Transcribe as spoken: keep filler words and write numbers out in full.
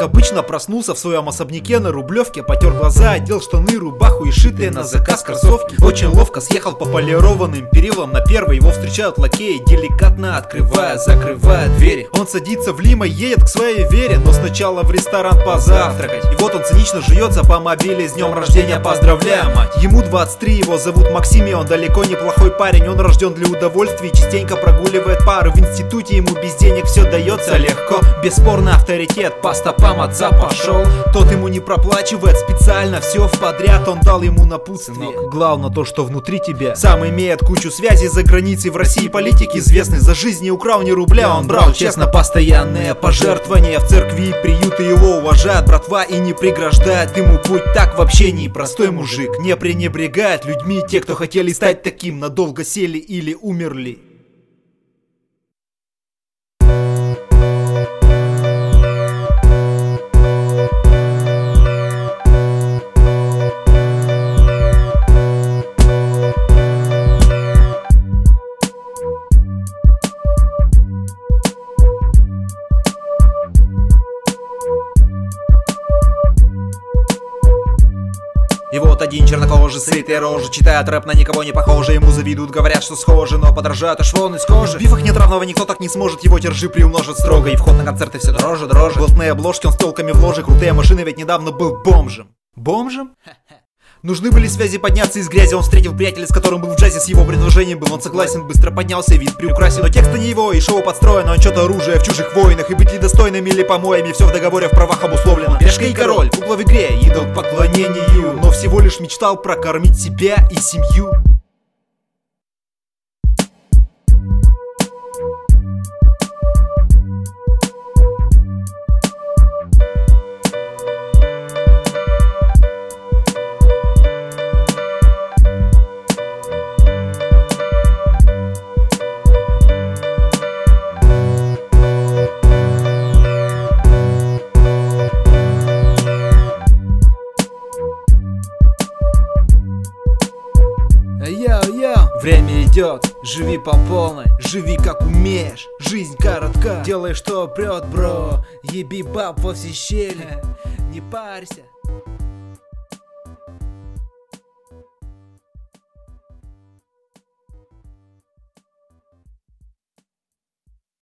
обычно, проснулся в своем особняке на Рублевке, потер глаза, одел штаны, рубаху и шитые на заказ кроссовки. Очень ловко съехал по полированным перилам на первый, его встречают лакеи, деликатно открывая, закрывая двери. Он садится в лимо, едет к своей Вере, но сначала в ресторан позавтракать. И вот он цинично жуется по мобиле: с днем рождения поздравляю, мать. Ему двадцать три, его зовут Максим, и он далеко неплохой парень. Он рожден для удовольствия и частенько прогуливает пары. В институте ему без денег все дается легко. Бесспорно авторитет, по стопам отца пошел. Тот ему не проплачивает специально все в подряд, он дал ему напутствие: главное то, что внутри тебя. Сам имеет кучу связей за границей, в России политик известный, за жизнь не украл ни рубля, он брал честно. Постоянные пожертвования в церкви и приюты, его уважают братва и не преграждает ему путь. Так в общении простой мужик не пренебрегает людьми. Те, кто хотели стать таким, надолго сели или умерли. И вот один чернокожий, сытый рожи, читает рэп на никого не похожий. Ему завидуют, говорят, что схожи, но подражают аж вон из кожи. В бифах нет равного, никто так не сможет, его тиржи приумножит строго. И вход на концерты все дороже, дороже. Блатные обложки, он с толками в ложе. Крутые машины, ведь недавно был бомжем. Бомжем? Нужны были связи подняться из грязи. Он встретил приятеля, с которым был в джазе. С его предложением был он согласен, быстро поднялся, вид приукрасил. Но текста не его, и шоу подстроено. Он что-то оружие в чужих войнах. И быть ли достойными или помоями, все в договоре в правах обусловлено. Пешка и король, кукла в игре, идол к поклонению, но всего лишь мечтал прокормить себя и семью. Йо-йо, время идет, живи по полной, живи как умеешь, жизнь коротка, делай что прет, бро, еби баб во все щели, не парься.